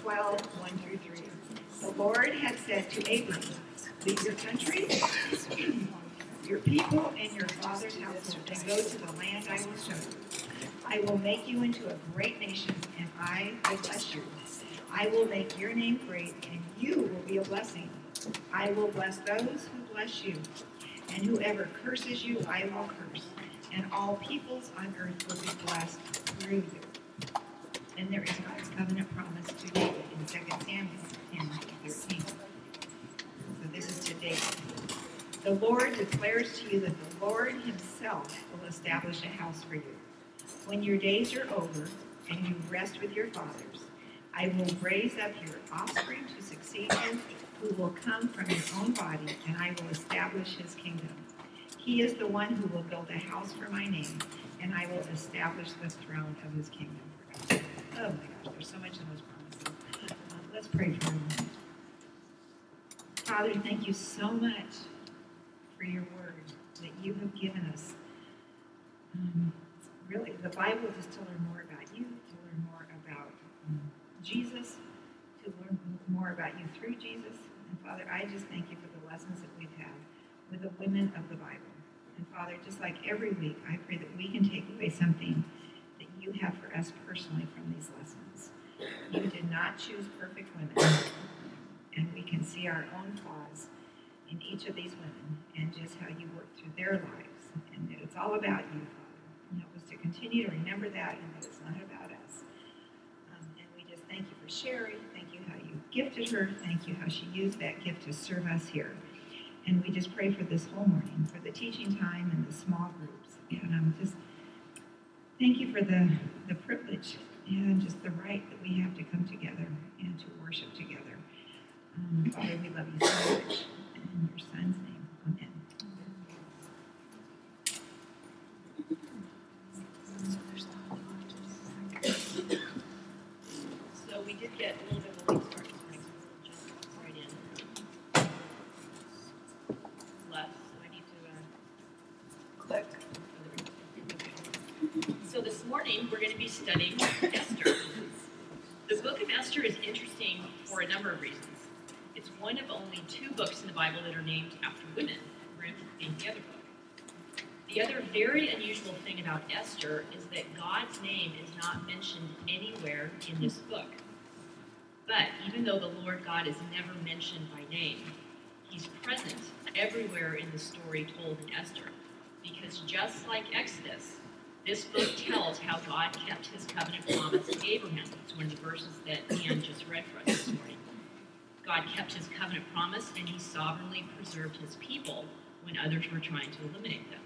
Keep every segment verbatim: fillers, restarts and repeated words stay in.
twelve, one through three. The Lord had said to Abram, leave your country, your people, and your father's household, and go to the land I will show you. I will make you into a great nation, and I will bless you. I will make your name great, and you will be a blessing. I will bless those who bless you, and whoever curses you, I will curse. And all peoples on earth will be blessed through you. And there is God's covenant promise to David in Second Samuel ten thirteen. So this is to David. The Lord declares to you that the Lord himself will establish a house for you. When your days are over and you rest with your fathers, I will raise up your offspring to succeed you, who will come from your own body, and I will establish his kingdom. He is the one who will build a house for my name, and I will establish the throne of his kingdom forever. Oh my gosh, there's so much in those promises. Uh, let's pray for a moment. Father, thank you so much for your word that you have given us. Um, really, the Bible is to learn more about you, to learn more about um, Jesus, to learn more about you through Jesus. And Father, I just thank you for the lessons that we've had with the women of the Bible. And Father, just like every week, I pray that we can take away something that you have for us personally from these lessons. You did not choose perfect women, and we can see our own flaws in each of these women and just how you work through their lives. And that it's all about you, Father. And help us to continue to remember that and that it's not about us. Um, and we just thank you for Sherry. Thank you how you gifted her. Thank you how she used that gift to serve us here. And we just pray for this whole morning, for the teaching time and the small groups. And I'm just, thank you for the, the privilege and just the right that we have to come together and to worship together. Um, Father, we love you so much. In your son's name, amen. So we did get a little bit of a late start this morning, so we'll just jump right in. Left, so I need to uh, click. So this morning we're going to be studying Esther. The book of Esther is interesting for a number of reasons. It's one of only two books in the Bible that are named after women, Ruth being the other book. The other very unusual thing about Esther is that God's name is not mentioned anywhere in this book. But even though the Lord God is never mentioned by name, he's present everywhere in the story told in Esther. Because just like Exodus, this book tells how God kept his covenant promise to Abraham. It's one of the verses that Ann just read for us this morning. God kept his covenant promise, and he sovereignly preserved his people when others were trying to eliminate them.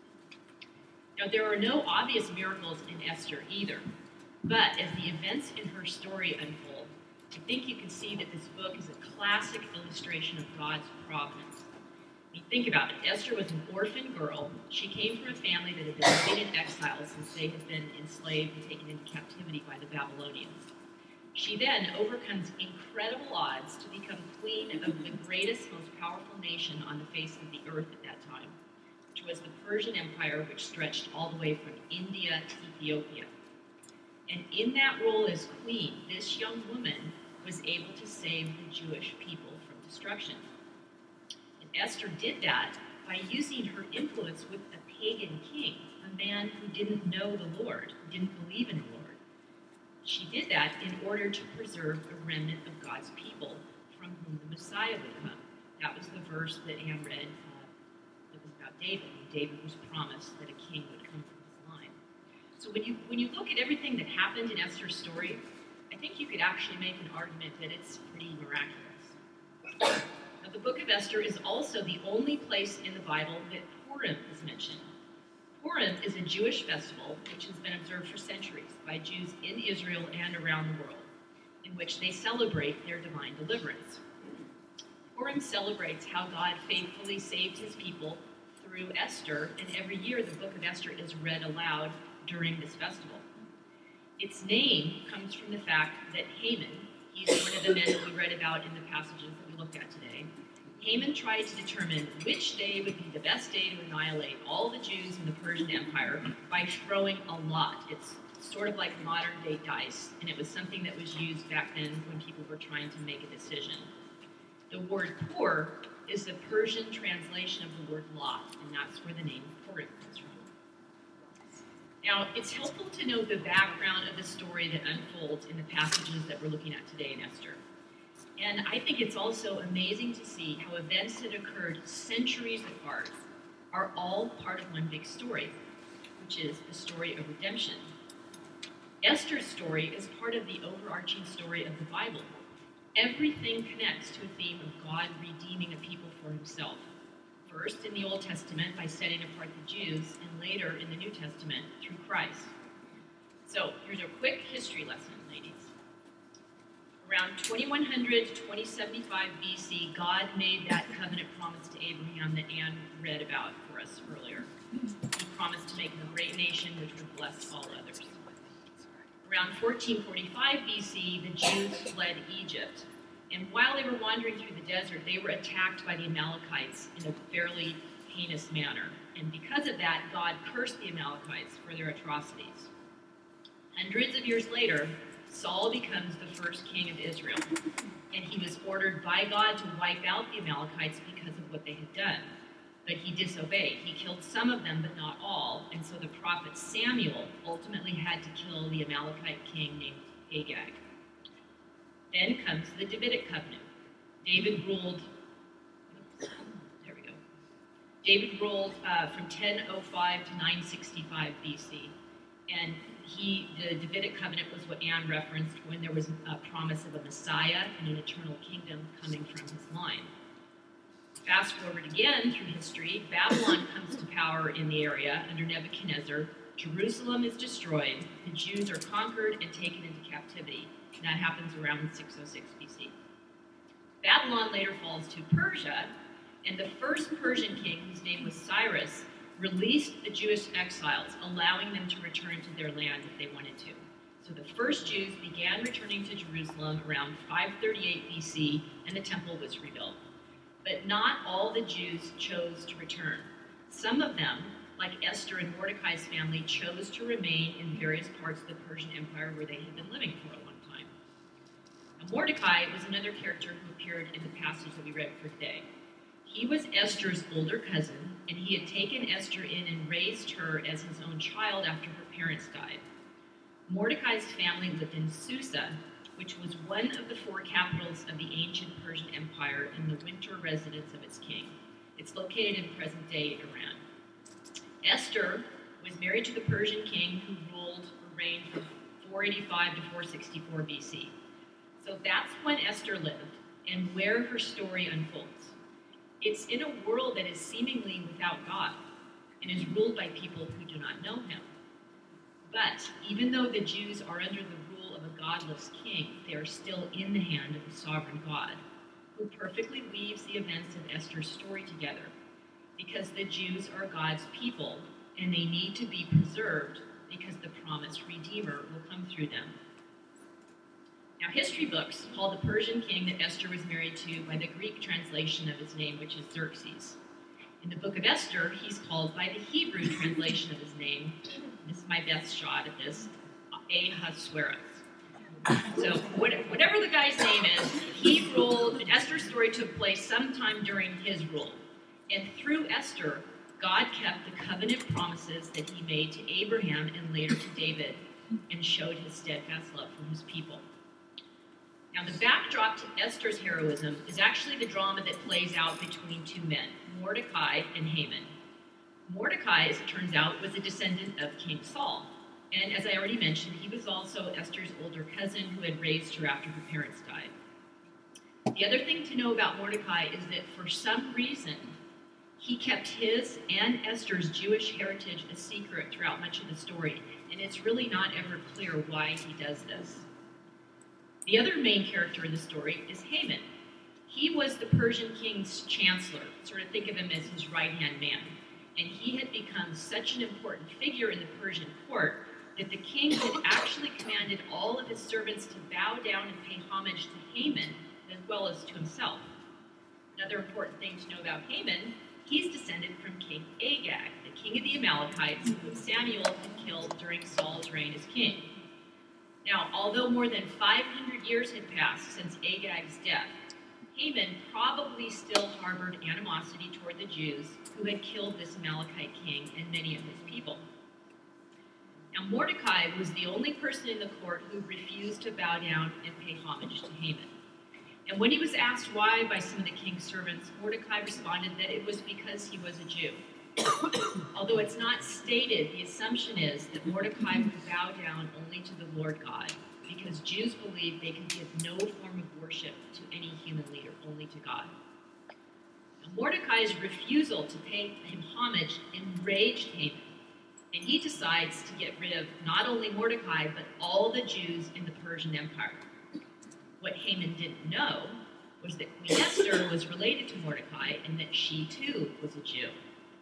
Now, there are no obvious miracles in Esther either, but as the events in her story unfold, I think you can see that this book is a classic illustration of God's providence. I mean, think about it. Esther was an orphan girl. She came from a family that had been living in exile since they had been enslaved and taken into captivity by the Babylonians. She then overcomes incredible odds to become queen of the greatest, most powerful nation on the face of the earth at that time, which was the Persian Empire, which stretched all the way from India to Ethiopia. And in that role as queen, this young woman was able to save the Jewish people from destruction. And Esther did that by using her influence with a pagan king, a man who didn't know the Lord, who didn't believe in the Lord. She did that in order to preserve a remnant of God's people from whom the Messiah would come. That was the verse that Anne read uh, that was about David. And David was promised that a king would come from his line. So when you when you look at everything that happened in Esther's story, I think you could actually make an argument that it's pretty miraculous. Now, the book of Esther is also the only place in the Bible that Purim is mentioned. Purim is a Jewish festival which has been observed for centuries by Jews in Israel and around the world, in which they celebrate their divine deliverance. Purim celebrates how God faithfully saved his people through Esther, and every year the book of Esther is read aloud during this festival. Its name comes from the fact that Haman, he's one of the men that we read about in the passages that we looked at today, Haman tried to determine which day would be the best day to annihilate all the Jews in the Persian Empire by throwing a lot. It's sort of like modern day dice, and it was something that was used back then when people were trying to make a decision. The word Pur is the Persian translation of the word lot, and that's where the name Purim comes from. Now, it's helpful to know the background of the story that unfolds in the passages that we're looking at today in Esther. And I think it's also amazing to see how events that occurred centuries apart are all part of one big story, which is the story of redemption. Esther's story is part of the overarching story of the Bible. Everything connects to a theme of God redeeming a people for himself. First in the Old Testament by setting apart the Jews, and later in the New Testament through Christ. So here's a quick history lesson, ladies. Around twenty-one hundred to twenty seventy-five B C, God made that covenant promise to Abraham that Anne read about for us earlier. He promised to make him a great nation which would bless all others. Around fourteen forty-five B C, the Jews fled Egypt. And while they were wandering through the desert, they were attacked by the Amalekites in a fairly heinous manner. And because of that, God cursed the Amalekites for their atrocities. Hundreds of years later, Saul becomes the first king of Israel. And he was ordered by God to wipe out the Amalekites because of what they had done. But he disobeyed. He killed some of them, but not all. And so the prophet Samuel ultimately had to kill the Amalekite king named Agag. Then comes the Davidic covenant. David ruled, oops, there we go. David ruled uh, from ten oh five to nine sixty-five B C. And he, the Davidic covenant was what Anne referenced when there was a promise of a Messiah and an eternal kingdom coming from his line. Fast forward again through history, Babylon comes to power in the area under Nebuchadnezzar. Jerusalem is destroyed. The Jews are conquered and taken into captivity. And that happens around six oh six B C. Babylon later falls to Persia, and the first Persian king, whose name was Cyrus, released the Jewish exiles, allowing them to return to their land if they wanted to. So the first Jews began returning to Jerusalem around five thirty-eight B C, and the temple was rebuilt. But not all the Jews chose to return. Some of them, like Esther and Mordecai's family, chose to remain in various parts of the Persian Empire where they had been living for a long time. Now, Mordecai was another character who appeared in the passage that we read for today. He was Esther's older cousin, and he had taken Esther in and raised her as his own child after her parents died. Mordecai's family lived in Susa, which was one of the four capitals of the ancient Persian Empire and the winter residence of its king. It's located in present-day Iran. Esther was married to the Persian king who ruled or reigned from four eighty-five to four sixty-four B C. So that's when Esther lived and where her story unfolds. It's in a world that is seemingly without God and is ruled by people who do not know him. But even though the Jews are under the rule of a godless king, they are still in the hand of the sovereign God, who perfectly weaves the events of Esther's story together, because the Jews are God's people, and they need to be preserved because the promised Redeemer will come through them. Now, history books call the Persian king that Esther was married to by the Greek translation of his name, which is Xerxes. In the book of Esther, he's called by the Hebrew translation of his name, this is my best shot at this, Ahasuerus. So whatever the guy's name is, he ruled, Esther's story took place sometime during his rule. And through Esther, God kept the covenant promises that he made to Abraham and later to David, and showed his steadfast love for his people. Now, the backdrop to Esther's heroism is actually the drama that plays out between two men, Mordecai and Haman. Mordecai, as it turns out, was a descendant of King Saul. And as I already mentioned, he was also Esther's older cousin who had raised her after her parents died. The other thing to know about Mordecai is that for some reason, he kept his and Esther's Jewish heritage a secret throughout much of the story, and it's really not ever clear why he does this. The other main character in the story is Haman. He was the Persian king's chancellor, sort of think of him as his right-hand man, and he had become such an important figure in the Persian court that the king had actually commanded all of his servants to bow down and pay homage to Haman as well as to himself. Another important thing to know about Haman, He's descended from King Agag, the king of the Amalekites, whom Samuel had killed during Saul's reign as king. Now, although more than five hundred years had passed since Agag's death, Haman probably still harbored animosity toward the Jews who had killed this Amalekite king and many of his people. Now, Mordecai was the only person in the court who refused to bow down and pay homage to Haman. And when he was asked why by some of the king's servants, Mordecai responded that it was because he was a Jew. Although it's not stated, the assumption is that Mordecai would bow down only to the Lord God, because Jews believed they could give no form of worship to any human leader, only to God. Now, Mordecai's refusal to pay him homage enraged Haman, and he decides to get rid of not only Mordecai, but all the Jews in the Persian Empire. What Haman didn't know was that Queen Esther was related to Mordecai and that she too was a Jew.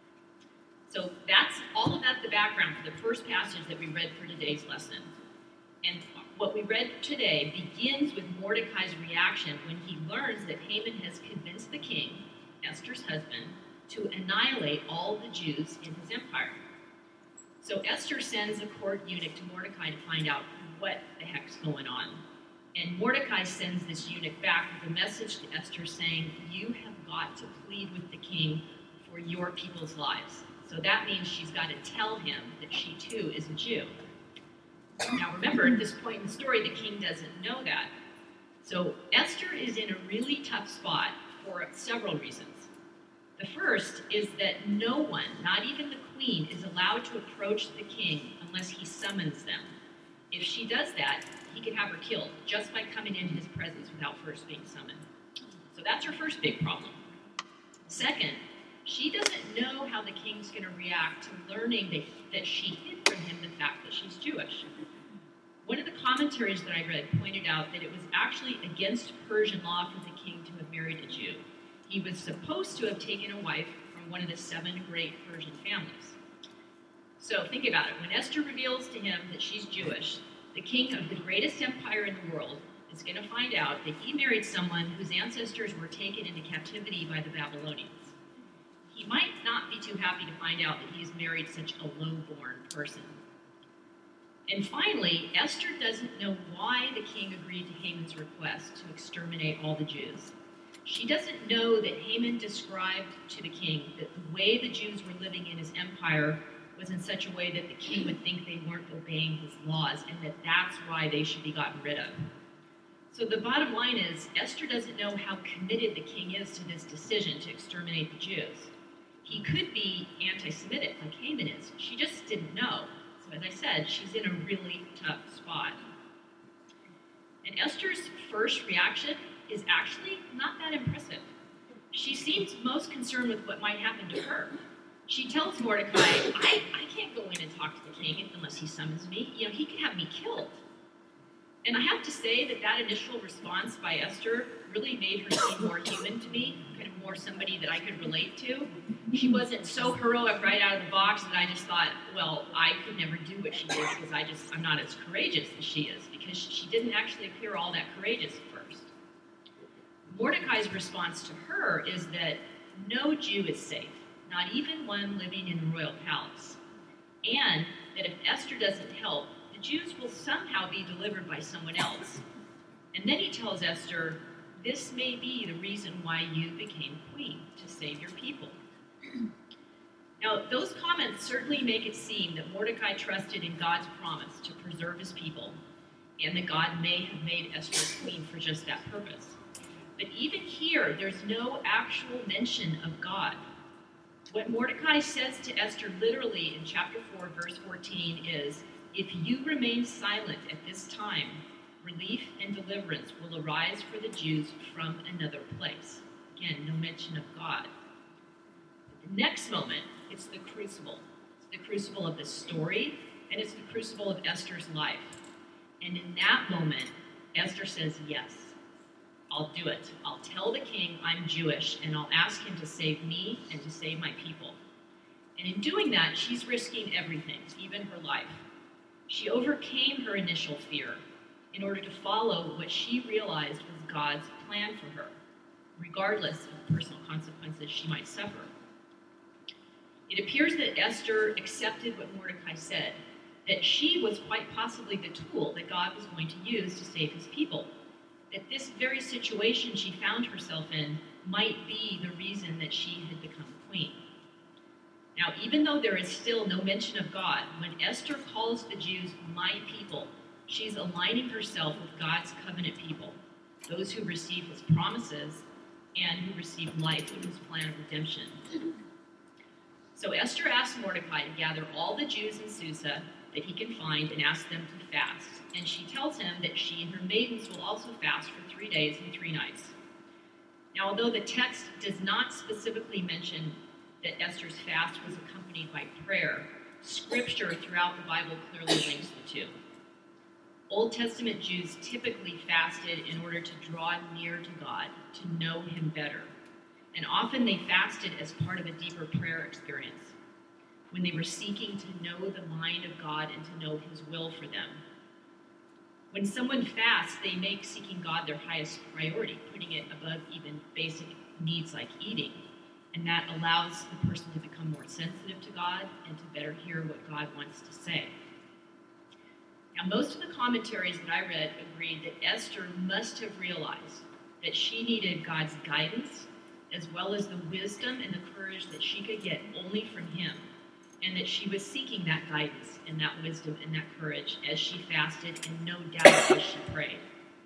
So that's all of that the background for the first passage that we read for today's lesson. And what we read today begins with Mordecai's reaction when he learns that Haman has convinced the king, Esther's husband, to annihilate all the Jews in his empire. So Esther sends a court eunuch to Mordecai to find out what the heck's going on. And Mordecai sends this eunuch back with a message to Esther saying, you have got to plead with the king for your people's lives. So that means she's got to tell him that she too is a Jew. Now remember, at this point in the story, the king doesn't know that. So Esther is in a really tough spot for several reasons. The first is that no one, not even the queen, is allowed to approach the king unless he summons them. If she does that, he can have her killed just by coming into his presence without first being summoned. So that's her first big problem. Second, she doesn't know how the king's going to react to learning that, that she hid from him the fact that she's Jewish. One of the commentaries that I read pointed out that it was actually against Persian law for the king to have married a Jew. He was supposed to have taken a wife from one of the seven great Persian families. So think about it. When Esther reveals to him that she's Jewish, the king of the greatest empire in the world is going to find out that he married someone whose ancestors were taken into captivity by the Babylonians. He might not be too happy to find out that he's married such a low-born person. And finally, Esther doesn't know why the king agreed to Haman's request to exterminate all the Jews. She doesn't know that Haman described to the king that the way the Jews were living in his empire was in such a way that the king would think they weren't obeying his laws, and that that's why they should be gotten rid of. So the bottom line is, Esther doesn't know how committed the king is to this decision to exterminate the Jews. He could be anti-Semitic like Haman is. She just didn't know. So as I said, she's in a really tough spot. And Esther's first reaction is actually not that impressive. She seems most concerned with what might happen to her. She tells Mordecai, I, I can't go in and talk to the king unless he summons me. You know, he could have me killed. And I have to say that that initial response by Esther really made her seem more human to me, kind of more somebody that I could relate to. She wasn't so heroic right out of the box that I just thought, well, I could never do what she did because I just, I'm not as courageous as she is, because she didn't actually appear all that courageous at first. Mordecai's response to her is that no Jew is safe, not even one living in the royal palace, and that if Esther doesn't help, the Jews will somehow be delivered by someone else. And then he tells Esther, this may be the reason why you became queen, to save your people. Now, those comments certainly make it seem that Mordecai trusted in God's promise to preserve his people, and that God may have made Esther queen for just that purpose. But even here, there's no actual mention of God. What Mordecai says to Esther literally in chapter four, verse fourteen is, if you remain silent at this time, relief and deliverance will arise for the Jews from another place. Again, no mention of God. But the next moment, it's the crucible. It's the crucible of the story, and it's the crucible of Esther's life. And in that moment, Esther says, yes, I'll do it. I'll tell the king I'm Jewish, and I'll ask him to save me and to save my people. And in doing that, she's risking everything, even her life. She overcame her initial fear in order to follow what she realized was God's plan for her, regardless of the personal consequences she might suffer. It appears that Esther accepted what Mordecai said, that she was quite possibly the tool that God was going to use to save his people, that this very situation she found herself in might be the reason that she had become queen. Now, even though there is still no mention of God, when Esther calls the Jews my people, she's aligning herself with God's covenant people, those who receive his promises and who receive life in his plan of redemption. So Esther asks Mordecai to gather all the Jews in Susa that he can find and ask them to fast. And she tells him that she and her maidens will also fast for three days and three nights. Now, although the text does not specifically mention that Esther's fast was accompanied by prayer, scripture throughout the Bible clearly links the two. Old Testament Jews typically fasted in order to draw near to God, to know him better. And often they fasted as part of a deeper prayer experience, when they were seeking to know the mind of God and to know his will for them. When someone fasts, they make seeking God their highest priority, putting it above even basic needs like eating. And that allows the person to become more sensitive to God and to better hear what God wants to say. Now, most of the commentaries that I read agreed that Esther must have realized that she needed God's guidance, as well as the wisdom and the courage that she could get only from him, and that she was seeking that guidance and that wisdom and that courage as she fasted and no doubt as she prayed.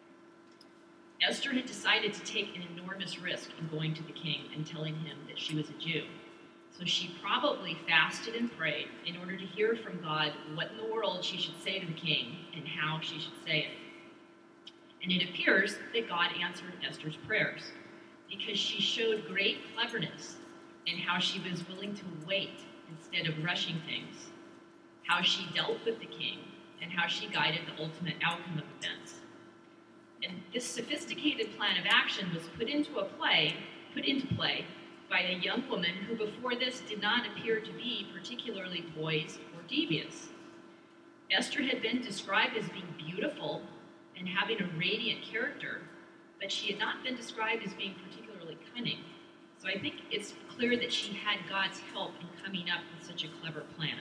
Esther had decided to take an enormous risk in going to the king and telling him that she was a Jew. So she probably fasted and prayed in order to hear from God what in the world she should say to the king and how she should say it. And it appears that God answered Esther's prayers because she showed great cleverness in how she was willing to wait instead of rushing things, how she dealt with the king, and how she guided the ultimate outcome of events. And this sophisticated plan of action was put into a play, put into play by a young woman who before this did not appear to be particularly poised or devious. Esther had been described as being beautiful and having a radiant character, but she had not been described as being particularly cunning. So I think it's clear that she had God's help in coming up with such a clever plan.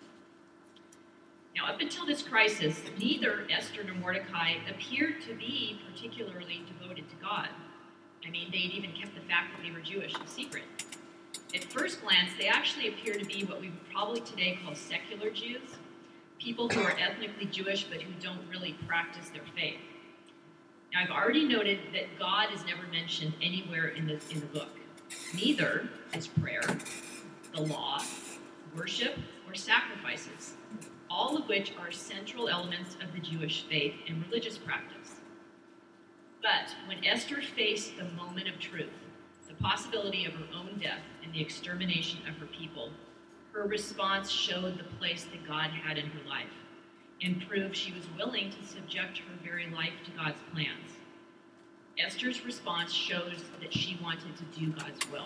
Now, up until this crisis, neither Esther nor Mordecai appeared to be particularly devoted to God. I mean, they'd even kept the fact that they were Jewish a secret. At first glance, they actually appear to be what we would probably today call secular Jews, people who are ethnically Jewish but who don't really practice their faith. Now, I've already noted that God is never mentioned anywhere in the, in the book. Neither is prayer, the law, worship, or sacrifices, all of which are central elements of the Jewish faith and religious practice. But when Esther faced the moment of truth, the possibility of her own death and the extermination of her people, her response showed the place that God had in her life and proved she was willing to subject her very life to God's plans. Esther's response shows that she wanted to do God's will.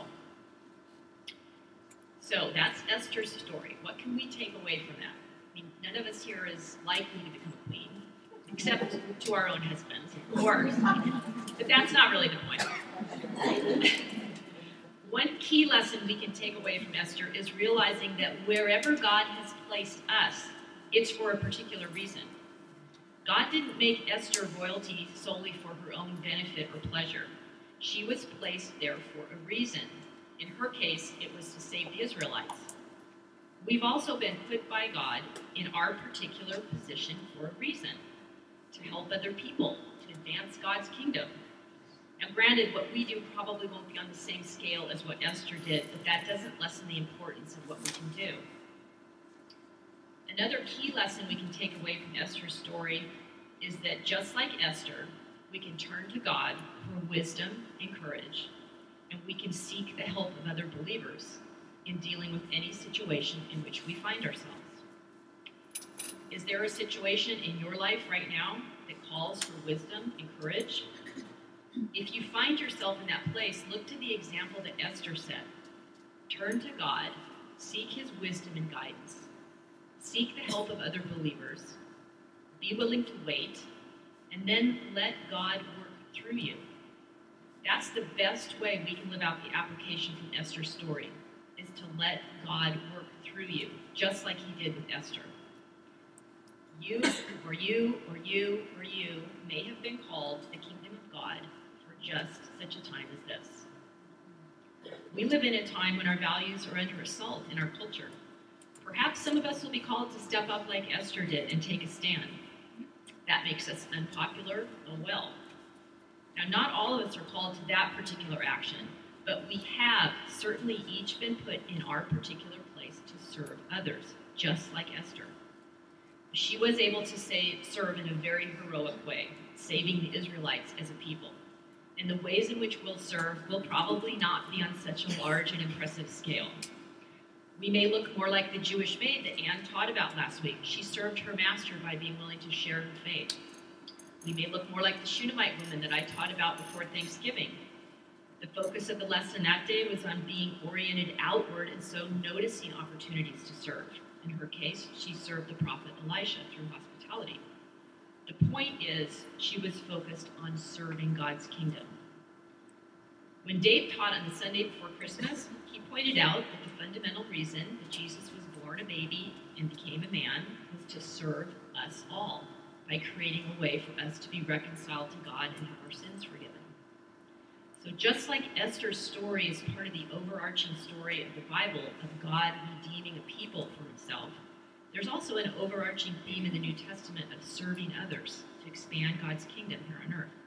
So that's Esther's story. What can we take away from that? I mean, none of us here is likely to become a queen, except to our own husbands, of course. But that's not really the point. One key lesson we can take away from Esther is realizing that wherever God has placed us, it's for a particular reason. God didn't make Esther royalty solely for her own benefit or pleasure. She was placed there for a reason. In her case, it was to save the Israelites. We've also been put by God in our particular position for a reason, to help other people, to advance God's kingdom. Now, granted, what we do probably won't be on the same scale as what Esther did, but that doesn't lessen the importance of what we can do. Another key lesson we can take away from Esther's story is that just like Esther, we can turn to God for wisdom and courage, and we can seek the help of other believers in dealing with any situation in which we find ourselves. Is there a situation in your life right now that calls for wisdom and courage? If you find yourself in that place, look to the example that Esther set. Turn to God, seek his wisdom and guidance. Seek the help of other believers. Be willing to wait, and then let God work through you. That's the best way we can live out the application from Esther's story, is to let God work through you, just like he did with Esther. You, or you, or you, or you may have been called to the kingdom of God for just such a time as this. We live in a time when our values are under assault in our culture. Perhaps some of us will be called to step up like Esther did and take a stand. That makes us unpopular, oh well. Now, not all of us are called to that particular action, but we have certainly each been put in our particular place to serve others, just like Esther. She was able to say, serve in a very heroic way, saving the Israelites as a people. And the ways in which we'll serve will probably not be on such a large and impressive scale. We may look more like the Jewish maid that Anne taught about last week. She served her master by being willing to share her faith. We may look more like the Shunammite woman that I taught about before Thanksgiving. The focus of the lesson that day was on being oriented outward and so noticing opportunities to serve. In her case, she served the prophet Elisha through hospitality. The point is, she was focused on serving God's kingdom. When Dave taught on the Sunday before Christmas, he pointed out that the fundamental reason that Jesus was born a baby and became a man was to serve us all by creating a way for us to be reconciled to God and have our sins forgiven. So just like Esther's story is part of the overarching story of the Bible of God redeeming a people for himself, there's also an overarching theme in the New Testament of serving others to expand God's kingdom here on earth.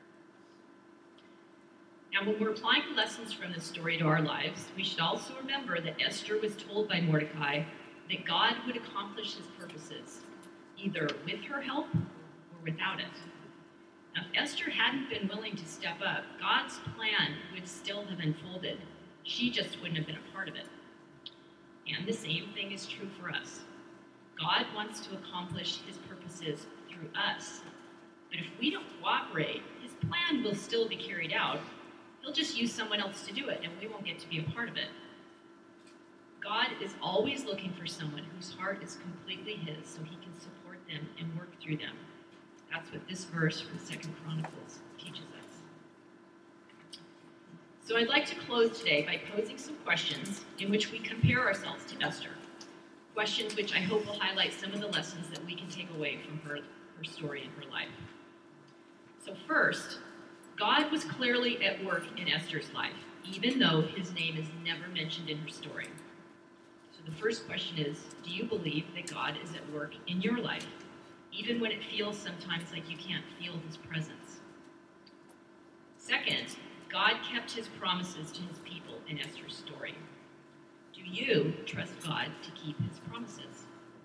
Now, when we're applying the lessons from this story to our lives, we should also remember that Esther was told by Mordecai that God would accomplish his purposes, either with her help or without it. Now, if Esther hadn't been willing to step up, God's plan would still have unfolded. She just wouldn't have been a part of it. And the same thing is true for us. God wants to accomplish his purposes through us. But if we don't cooperate, his plan will still be carried out. He'll just use someone else to do it, and we won't get to be a part of it. God is always looking for someone whose heart is completely his so he can support them and work through them. That's what this verse from Second Chronicles teaches us. So I'd like to close today by posing some questions in which we compare ourselves to Esther. Questions which I hope will highlight some of the lessons that we can take away from her, her story and her life. So first, God was clearly at work in Esther's life, even though his name is never mentioned in her story. So the first question is, do you believe that God is at work in your life, even when it feels sometimes like you can't feel his presence? Second, God kept his promises to his people in Esther's story. Do you trust God to keep his promises?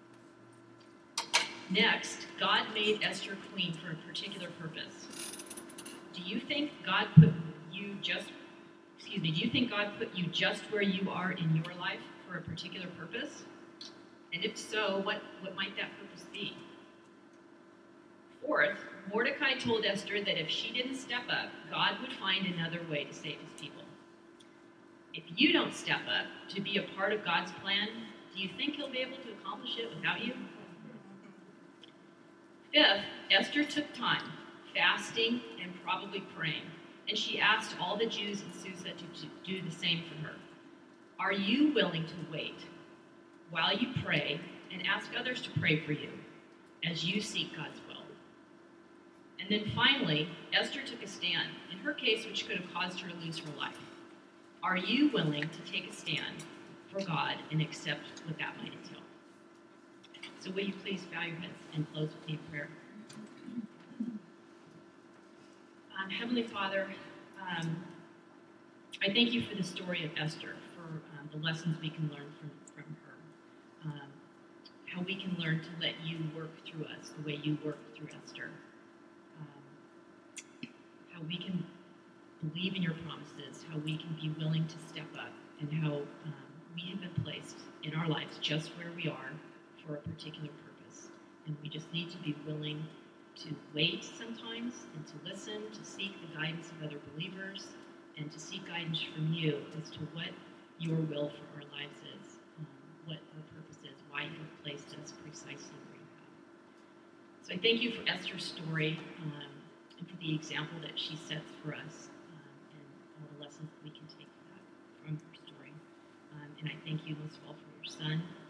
Next, God made Esther queen for a particular purpose. Do you think God put you just, excuse me, do you think God put you just where you are in your life for a particular purpose? And if so, what, what might that purpose be? Fourth, Mordecai told Esther that if she didn't step up, God would find another way to save his people. If you don't step up to be a part of God's plan, do you think he'll be able to accomplish it without you? Fifth, Esther took time, fasting and probably praying, and she asked all the Jews in Susa to do the same for her. Are you willing to wait while you pray and ask others to pray for you as you seek God's will? And then finally, Esther took a stand, in her case, which could have caused her to lose her life. Are you willing to take a stand for God and accept what that might entail? So will you please bow your heads and close with me in prayer? Um, Heavenly Father, um, I thank you for the story of Esther, for um, the lessons we can learn from, from her, um, how we can learn to let you work through us the way you worked through Esther, um, how we can believe in your promises, how we can be willing to step up, and how um, we have been placed in our lives just where we are for a particular purpose. And we just need to be willing to wait sometimes and to listen, to seek the guidance of other believers, and to seek guidance from you as to what your will for our lives is, um, what our purpose is, why you have placed us precisely where you have. So I thank you for Esther's story um, and for the example that she sets for us um, and all the lessons that we can take from that, from her story. Um, and I thank you Son,